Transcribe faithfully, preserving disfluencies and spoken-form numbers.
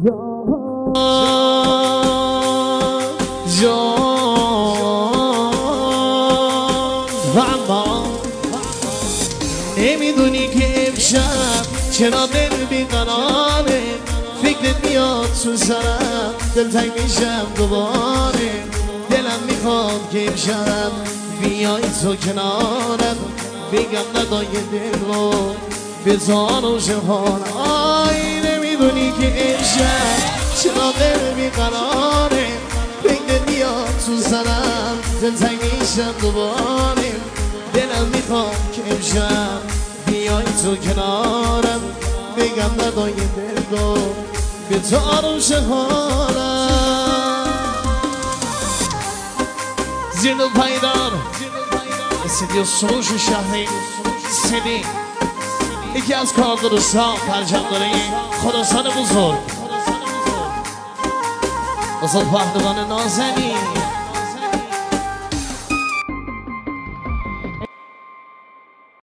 و اما نمیدونی که امشب چرا دل بیقراره، فکرت میاد تو سرم، دلتنگ میشم دوباره. دلم میخواد که امشب بیای تو کنارم، بگم ندای دل رو بذار و شهان. آی نمیدونی که امشب چرا دل بیقراره، فکرت میاد تو سرم، دلتنگ میشم دوباره. دلم میخواد که امشب بیای تو کنارم، بگم ندای دل رو به تو آروش حالم. زیر دل پایدار استدیو سروش شهری سیدی، یکی از کار درستا پرچم داره خراسان بزرگ، بزرگ پهلوان نازنین.